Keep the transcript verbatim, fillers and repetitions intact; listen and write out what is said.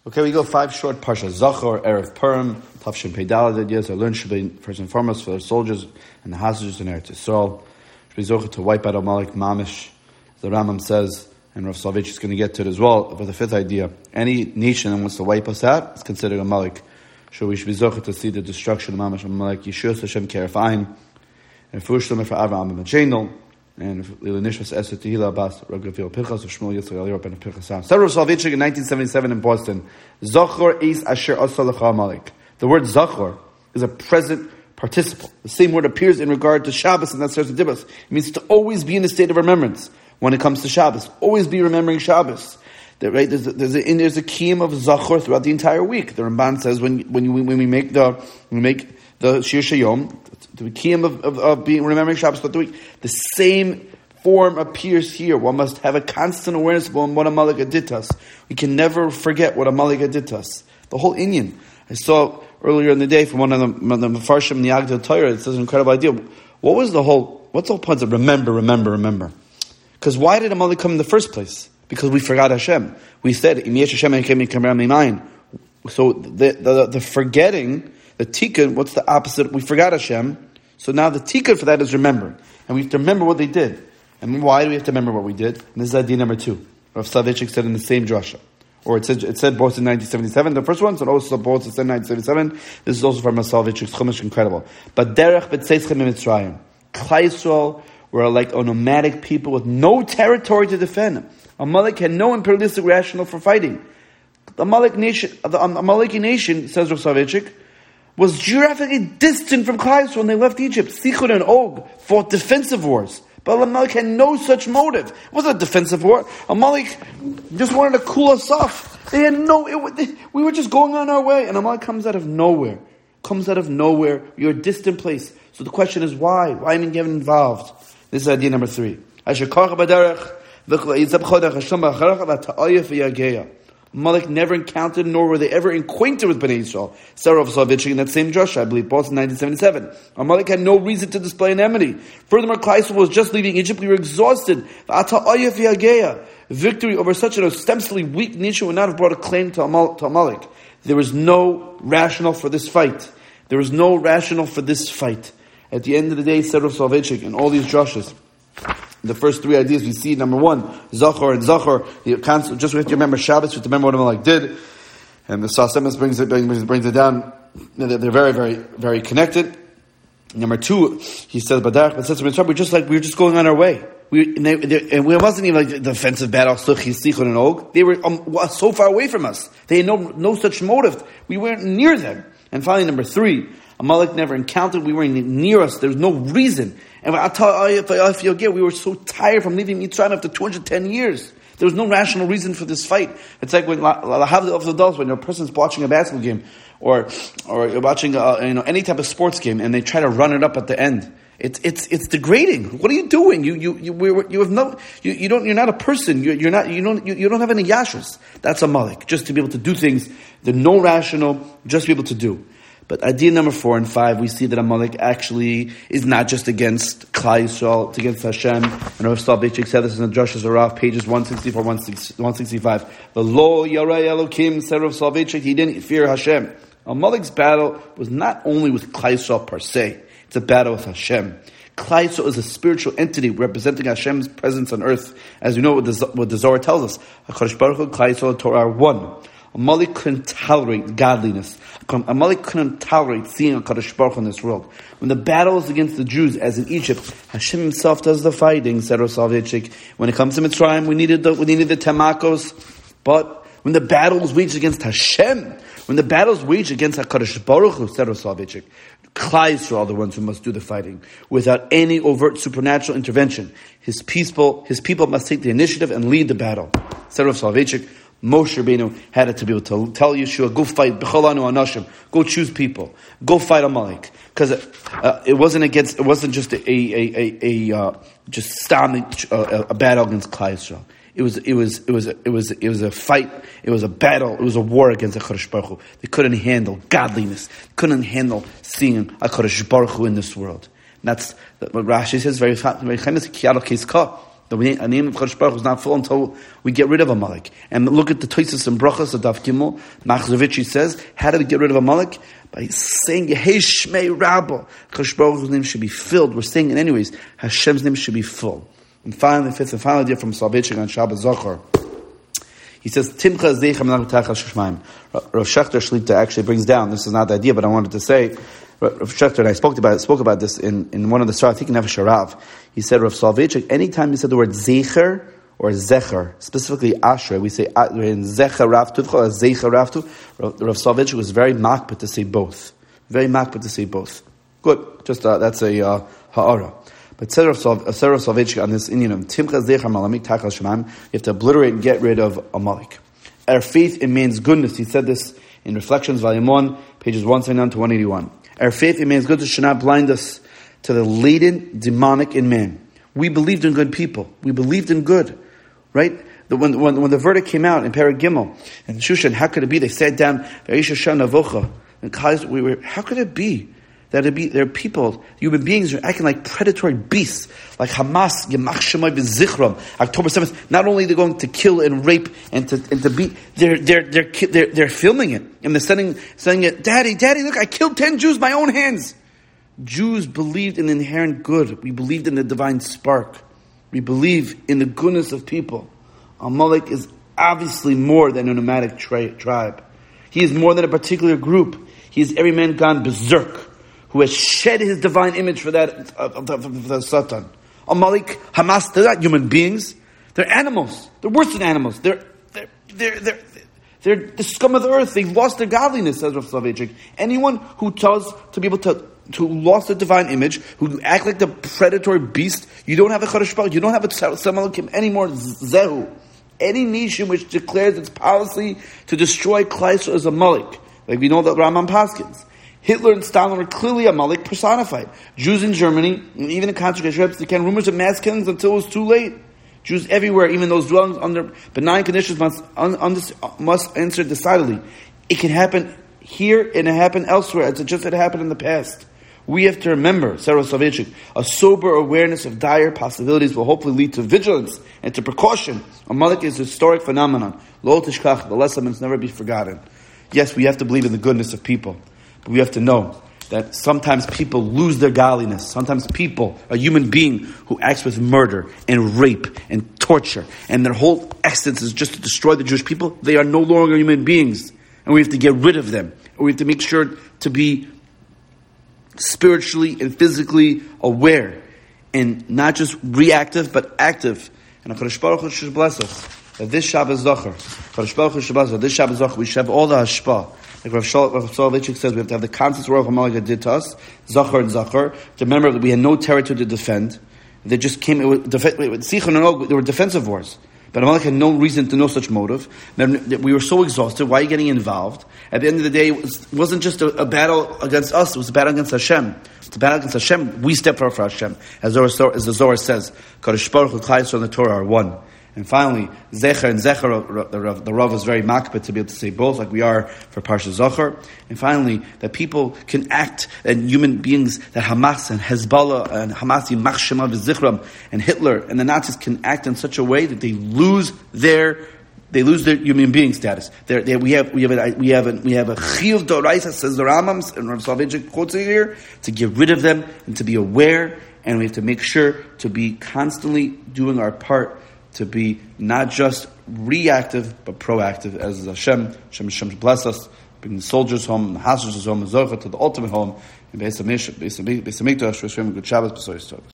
Okay, we go five short parsha. Zachor, Erev Purim, Tavshin Pei Daled. Yes, I learned should be first and foremost for the soldiers and the hostages in Eretz Yisrael. Should be zocher to wipe out Amalek Mamish. The Rambam says, and Rav Soloveitchik is going to get to it as well, for the fifth idea. Any nation that wants to wipe us out is considered Amalek. So we should be zocher to see the destruction of Mamish Amalek. Yeshua Hashem Keref Ein, and Fushlam for Avraham and Machenel, and Lilanishvas Esther Tehila Abbas, Ragavil Pinchas of Shmuel Yitzchak Eliyahu ben Pinchas. Several Soloveitchik in nineteen seventy-seven in Boston. Zachor is Asher Asalacha Amalek. The word Zachor is a present participle. The same word appears in regard to Shabbos and that's Sefer Dibros. It means to always be in a state of remembrance when it comes to Shabbos. Always be remembering Shabbos. That, right? There's a, there's a, there's a kiyum of Zachor throughout the entire week. The Ramban says when when you, when we make the when we make the Shir Shayom, the kiyum of, of, of being remembering Shabbos throughout the week, the same form appears here. One must have a constant awareness of what Amalek did to us. We can never forget what Amalek did to us. The whole Inyan. I saw earlier in the day from one of the, the Mefarshim in the Agdal Torah, it says an incredible idea. What was the whole, what's the whole point of remember, remember, remember? Because why did Amalek come in the first place? Because we forgot Hashem. We said, so the, the, the forgetting, the tikkun, what's the opposite? We forgot Hashem. So now the tikkun for that is remembering. And we have to remember what they did. And why do we have to remember what we did? And this is idea number two. Rav Soloveitchik said in the same drasha. Or it said, it said both in nineteen seventy-seven, the first one, so also both in nineteen seventy-seven. This is also from Rav Soloveitchik's Chumash, incredible. But derech b'tzeitzchem mitzrayim. Klai Yisrael were like a nomadic people with no territory to defend. Amalek had no imperialistic rationale for fighting. The Amalek nation, the Amaleki nation, says Rav Soloveitchik, was geographically distant from Klai Yisrael when they left Egypt. Sichon and Og fought defensive wars. But Amalek had no such motive. It wasn't a defensive war. Amalek just wanted to cool us off. They had no, it, they, we were just going on our way. And Amalek comes out of nowhere. Comes out of nowhere. You're a distant place. So the question is why? Why am I getting involved? This is idea number three. Amalek never encountered, nor were they ever acquainted with Bnei Yisrael. Sarah of Soloveitchik in that same drasha, I believe, both in nineteen seventy-seven. Amalek had no reason to display enmity. Furthermore, Klai Yisrael was just leaving Egypt. We were exhausted. Victory over such an ostensibly weak nation would not have brought a claim to Amalek. There was no rationale for this fight. There was no rationale for this fight. At the end of the day, Sarah of Soloveitchik and all these drashas, the first three ideas we see, number one, Zachor and Zachor, just we have to remember Shabbos, we have to remember what Amalek did, and the Sas Emes brings it, brings, brings it down, they're very, very, very connected. Number two, he says, Badarach, but says, we're just like, we were just going on our way. We, and, they, they, and it wasn't even like the defensive battle, Sichon and Og. They were um, so far away from us. They had no, no such motive. We weren't near them. And finally, number three, Amalek never encountered, we weren't near us, there was no reason. And I'll tell you, if you get, we were so tired from leaving Mitzrayim after two hundred ten years. There was no rational reason for this fight. It's like when when a person's watching a basketball game, or or you're watching a, you know any type of sports game, and they try to run it up at the end. It's it's it's degrading. What are you doing? You you you we you have no you, you don't you're not a person. You're, you're not you don't you, you don't have any yashus. That's Amalek. Just to be able to do things that no rational, just be able to do. But idea number four and five, we see that Amalek actually is not just against Klai Yisrael, it's against Hashem. And Rav Soloveitchik said this in the Drashas Araf, pages one sixty-four, one sixty-five. The Lo Yarai Elokim, said Rav Soloveitchik, he didn't fear Hashem. Amalek's battle was not only with Klai Yisrael per se, it's a battle with Hashem. Klai Yisrael is a spiritual entity representing Hashem's presence on earth. As you know what the, what the Zohar tells us, HaKadosh Baruch Hu, Klai Yisrael, and Torah are one. Amalek couldn't tolerate godliness. Amalek couldn't tolerate seeing HaKadosh Baruch Hu in this world. When the battle is against the Jews, as in Egypt, Hashem himself does the fighting, said Rav Soloveitchik. When it comes to Mitzrayim, we needed the, we needed the Temakos. But when the battle is waged against Hashem, when the battle is waged against HaKadosh Baruch Hu, said Rav Soloveitchik, Klai Yisrael are the ones who must do the fighting, without any overt supernatural intervention. His people, his people must take the initiative and lead the battle. Said Rav Soloveitchik, Moshe Rabbeinu had it to be able to tell Yeshua, go fight, b'cholanu anashim, go choose people, go fight Amalek, because it, uh, it wasn't against, it wasn't just a a a, a uh, just stopping uh, a battle against Klai Yisrael. It was it was it was it was it was a fight. It was a battle. It was a war against HaKadosh Baruch Hu. They couldn't handle godliness. They couldn't handle seeing HaKadosh Baruch Hu in this world. And that's what Rashi says very very famous. The name of Chodesh Baruch Hu is not full until we get rid of Amalek. And look at the Tosfos and Brachos of Daf Gimel. Machzovitchi says, how do we get rid of Amalek? By saying, Yehei Shmei Rabba. Chodesh Baruch Hu's name should be filled. We're saying it anyways. Hashem's name should be full. And finally, the fifth and final idea from Soloveitchik on Shabbat Zachor. He says, Timcha Zeichem Lam Tachal Shishmaim. Rav Shechter Shlita actually brings down, this is not the idea, but I wanted to say, Rav Shechter, and I spoke about, spoke about this in, in one of the stars, I think in Nefesh Harav. He said, Rav Soloveitchik, anytime he said the word Zecher or Zecher, specifically Asher, we say in Zecher Rav Tuvcha or Zecher Rav Tu, Rav Soloveitchik was very makbid to say both. Very makbid to say both. Good. Just, uh, that's a uh, ha'ara. But Sarah Soloveitchik on this Indian, Timcha Zecher Malamik Tachal Shemaim, you have to obliterate and get rid of Amalek. Our faith in man's goodness, he said this in Reflections, Volume one, pages one seventy-nine to one eighty-one. Our faith in man's goodness should not blind us to the latent demonic in man. We believed in good people. We believed in good, right? The, when, when, when the verdict came out in Perek Gimel and Shushan, how could it be? They sat down, and we were, how could it be? That it be, there are people, human beings are acting like predatory beasts, like Hamas, Yemach Shemai B'Zichram, October seventh. Not only are they going to kill and rape and to and to beat, they're they're they're they're, they're filming it and they're sending sending it. Daddy, Daddy, look, I killed ten Jews by my own hands. Jews believed in the inherent good. We believed in the divine spark. We believe in the goodness of people. Amalek is obviously more than a nomadic tri- tribe. He is more than a particular group. He is every man gone berserk, who has shed his divine image for that, uh, for, for the Satan. Amalek, Hamas, they're not human beings. They're animals. They're worse than animals. They're, they're, they're, they're, they're the scum of the earth. They've lost their godliness, says Rav Soloveitchik. Anyone who tells to be able to, to lost their divine image, who act like the predatory beast, you don't have a Chodesh Baruch, you don't have a Samalakim anymore, Zehu. Any nation which declares its policy to destroy Klal Yisrael is Amalek. Like we know that Rambam Paskins. Hitler and Stalin were clearly Amalek personified. Jews in Germany, and even in concentration camps, they can rumors of mass killings until it was too late. Jews everywhere, even those dwelling under benign conditions, must, un, un, must answer decidedly. It can happen here and it happen elsewhere. It's just it happened in the past. We have to remember, Sarah Soloveitchik, a sober awareness of dire possibilities will hopefully lead to vigilance and to precaution. Amalek is a historic phenomenon. Lo tishkach, the lesson must never be forgotten. Yes, we have to believe in the goodness of people. But we have to know that sometimes people lose their godliness. Sometimes people, a human being who acts with murder and rape and torture, and their whole essence is just to destroy the Jewish people, they are no longer human beings. And we have to get rid of them. And we have to make sure to be spiritually and physically aware, and not just reactive, but active. And HaKadosh Baruch Hu should bless us that this Shabbat Zachor, HaKadosh Baruch Hu should bless us that this Shabbat Zachor, we should have all the hashpah. Like Rav Soloveitchik says, we have to have the concepts where Amalek did to us, Zachor and Zachor, to remember that we had no territory to defend. They just came, it was, Sichon and Og, there were defensive wars. But Amalek had no reason to know such motive. We were so exhausted. Why are you getting involved? At the end of the day, it wasn't just a, a battle against us. It was a battle against Hashem. It's a battle against Hashem. We stepped up for Hashem. As, Zohar, as the Zohar says, Kadosh Baruch Hu, Klal Yisrael, and the Torah are one. And finally, Zecher and Zecher, the Rav, the Rav is very makbid to be able to say both, like we are for Parsha Zachor. And finally, that people can act, and human beings, that Hamas and Hezbollah and Hamas, Yemach Shema V'Zichram, and Hitler and the Nazis can act in such a way that they lose their they lose their human being status. They're, they're, we have we have a, we have a, we have a chiyuv d'oraisa, says the Rambam, and Rav Soloveitchik quotes it here, to get rid of them and to be aware, and we have to make sure to be constantly doing our part to be not just reactive, but proactive, as Hashem, Hashem, Hashem bless us, bring the soldiers home, the hostages home, the Zohar to the ultimate home, and Beis HaMikdash, Beis HaMikdash, good Shabbos, B'soy Tov.